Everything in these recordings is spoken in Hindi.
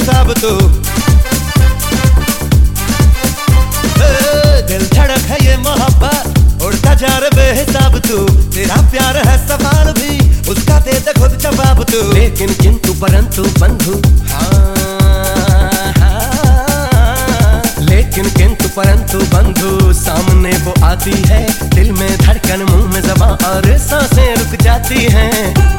बेहिसाब तू, दिल धड़क है ये मोहब्बत, उड़ता जा रे बेहिसाब तू। तेरा प्यार है सवाल भी, उसका दे दे खुद जवाब तू। लेकिन किंतु परंतु बंधु, लेकिन किंतु परंतु बंधु, सामने वो आती है, दिल में धड़कन, मुंह में ज़बां और सांसें रुक जाती हैं।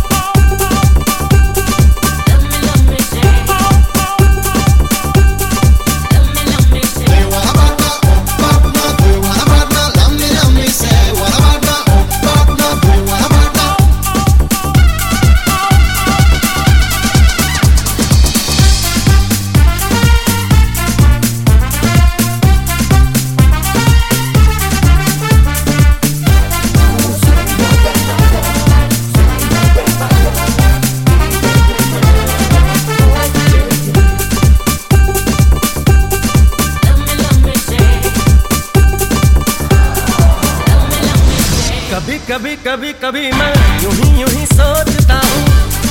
कभी कभी कभी मैं यूं ही सोचता हूँ,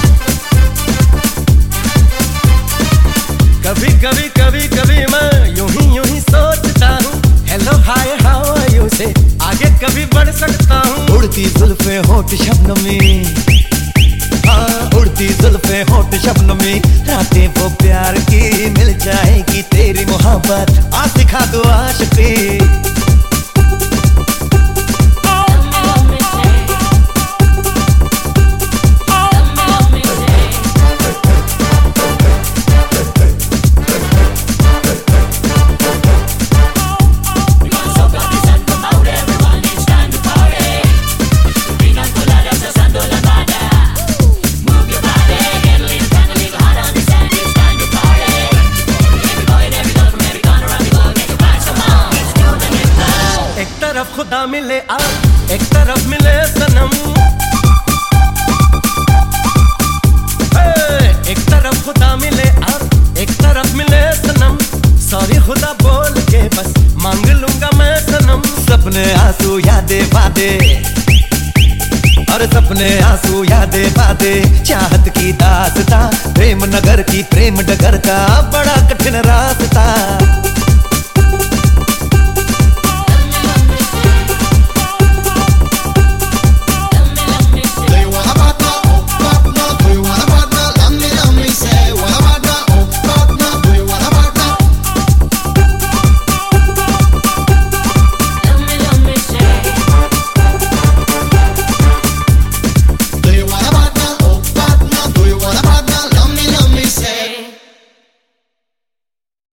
कभी कभी मैं यूं ही सोचता हूँ। Hello hi how are you से आगे कभी बढ़ सकता हूँ। उड़ती जुल्फे होठ शबनमी, उड़ती जुल्फे होठ शबनमी, रातें वो प्यार की मिल जाएगी तेरी मोहब्बत, आ सिखा दो आशिकी। खुदा मिले आ, एक तरफ मिले सनम, एक तरफ खुदा मिले आ, एक तरफ मिले सनम। सॉरी खुदा बोल के बस मांग लूंगा मैं सनम। सपने आंसू यादें वादे, और सपने आंसू यादें वादे, चाहत की दास्तां, प्रेम नगर की प्रेम डगर का बड़ा कठिन रास्ता।